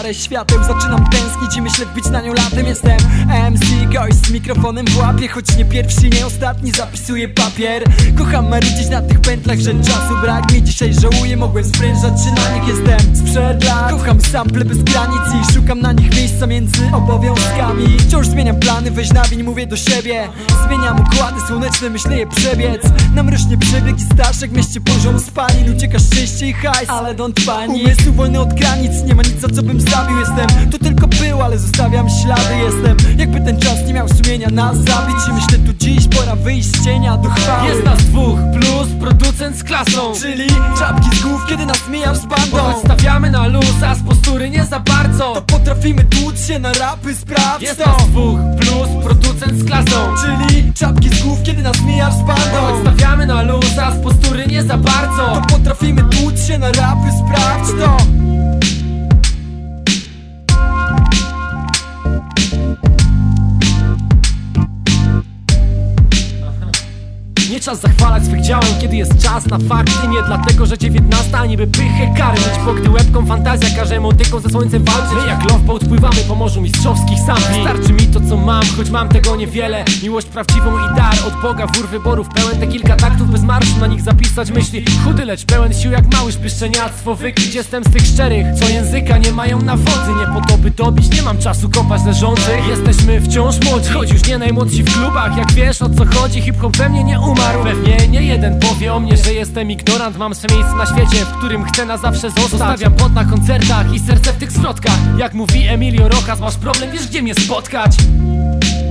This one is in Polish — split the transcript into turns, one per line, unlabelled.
parę świateł. Zaczynam tęsknić i myślę wbić na nią latem. Jestem MC, gość z mikrofonem w łapie, choć nie pierwszy, nie ostatni, zapisuję papier. Kocham marudzić na tych pętlach, że czasu brak mi. Dzisiaj żałuję, mogłem sprężać się na nich. Jestem sprzed lat, kocham sample bez granic i szukam na nich miejsca między obowiązkami. Wciąż zmieniam plany, weź nawiń, mówię do siebie. Zmieniam układy słoneczne, myślę je przebiec. Na mrocznie przebieg i staszek, mieście poziom spalin. Ucieka szczęście i hajs, ale don't panic. Umysł wolny od granic, nie ma nic, za co bym zabił. Jestem, to tylko był, ale zostawiam ślady. Jestem, jakby ten czas nie miał sumienia nas zabić. I myślę tu dziś, pora wyjść z cienia do chwały.
Jest nas dwóch, plus producent z klasą,
czyli czapki z głów, kiedy nas mijasz z bandą.
choć stawiamy na luz, a z postury nie za bardzo,
to potrafimy tłuc się na rapy, sprawdź
jest
to.
nas dwóch, plus producent z klasą,
czyli czapki z głów, kiedy nas mijasz z bandą.
choć stawiamy na luz, a z postury nie za bardzo,
to potrafimy tłuc się na rapy, sprawdź to.
Nie czas zachwalać swych działań, kiedy jest czas na fakty. Nie dlatego, że 19, a niby pychę karmić, bo gdy łebką fantazja każe motyką ze słońcem walczyć. My jak Loveboat pływamy po morzu mistrzowskich sampli. Starczy mi to co mam, choć mam tego niewiele. Miłość prawdziwą i dar od Boga, wór wyborów pełen. Te kilka taktów bez marszu, na nich zapisać myśli. Chudy, lecz pełen sił jak mały szpieszczeniactwo. Wykryć jestem z tych szczerych, co języka nie mają na wodzy. Nie po to by dobić, nie mam czasu kopać leżących. Jesteśmy wciąż młodzi, choć już nie najmłodsi w klubach. Jak wiesz o co chodzi, hip-hop we mnie nie umarł. Pewnie nie jeden powie o mnie, że jestem ignorant. Mam swe miejsce na świecie, w którym chcę na zawsze zostać. Zostawiam pot na koncertach i serce w tych zwrotkach. Jak mówi Emilio Rojas, masz problem, wiesz gdzie mnie spotkać.